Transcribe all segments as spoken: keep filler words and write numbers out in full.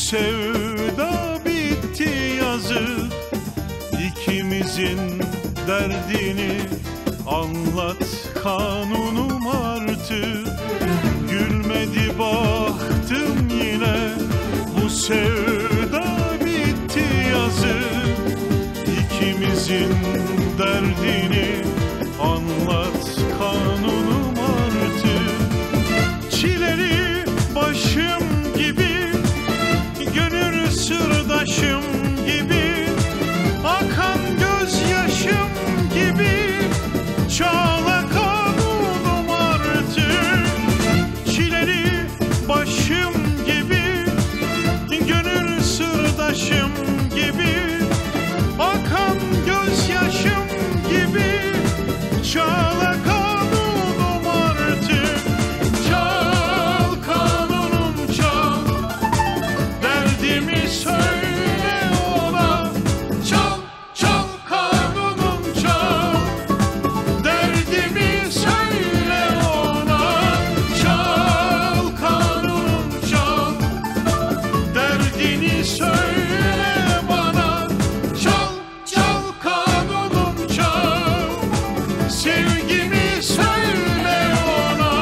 sevda bitti yazık. İkimizin derdini anlat kanunum artık. Gülmedi baktım yine, bu sevda bitti yazık. İkimizin derdini anlat kanunum artık. Çileli başım gibi, gönül sırdaşım gibi, akan gözyaşım gibi, çağla kanunum artık. Çileli başım gibi, gönül sırdaşım gibi, akan gözyaşım gibi, çağla kanunum artık. Çal kanunum çal, derdimi söyle ona. Çal, çal kanunum çal, derdimi söyle ona. Çal kanunum çal, derdini söyle bana. Çal, çal kanunum çal, sevgimi söyle ona.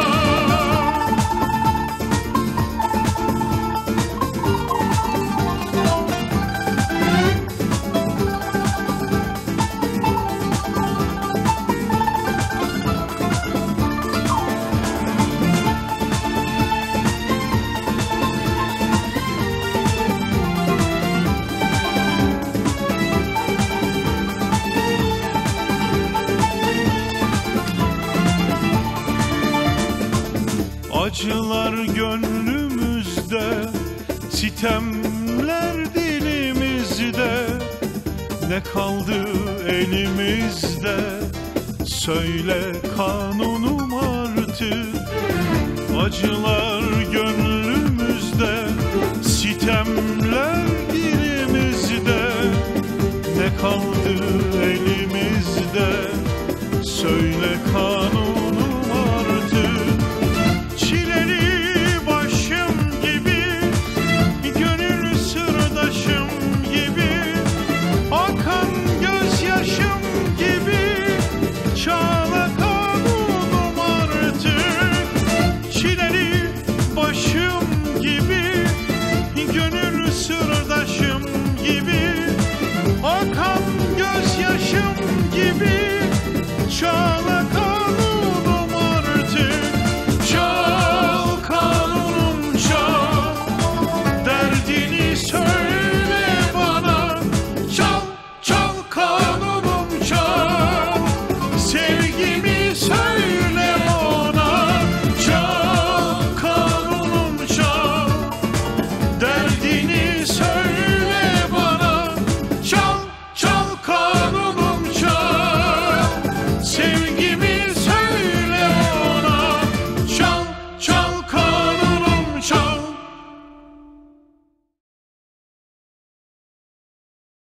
Acılar gönlümüzde, sitemler dilimizde. Ne kaldı elimizde, söyle kanunum artık. Acılar gönlümüzde, sitemler dilimizde. Ne kaldı elimizde, söyle kanunum artık. Çileli başım gibi, gönül sırdaşım gibi, akan gözyaşım gibi, çağla kanunum artık. Çileli başım gibi, gönül sırdaşım gibi, akan gözyaşım gibi, çağla